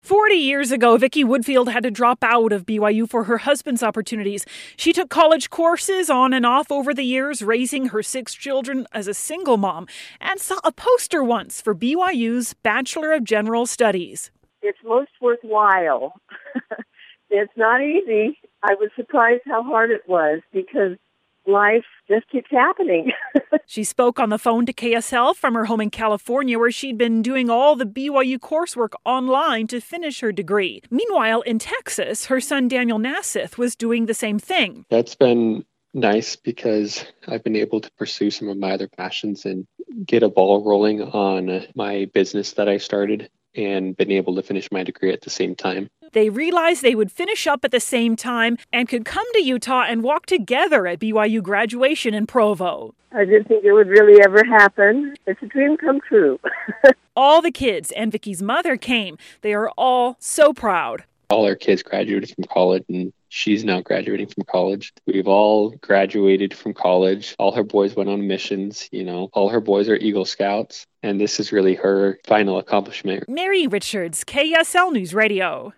40 years ago, Vicki Woodfield had to drop out of BYU for her husband's opportunities. She took college courses on and off over the years, raising her 6 children as a single mom, and saw a poster once for BYU's Bachelor of General Studies. It's most worthwhile. It's not easy. I was surprised how hard it was because life just keeps happening. She spoke on the phone to KSL from her home in California, where she'd been doing all the BYU coursework online to finish her degree. Meanwhile, in Texas, her son Daniel Nassif was doing the same thing. That's been nice because I've been able to pursue some of my other passions and get a ball rolling on my business that I started and been able to finish my degree at the same time. They realized they would finish up at the same time and could come to Utah and walk together at BYU graduation in Provo. I didn't think it would really ever happen. It's a dream come true. All the kids and Vicki's mother came. They are all so proud. All our kids graduated from college, and she's now graduating from college. We've all graduated from college. All her boys went on missions, all her boys are Eagle Scouts, and this is really her final accomplishment. Mary Richards, KSL News Radio.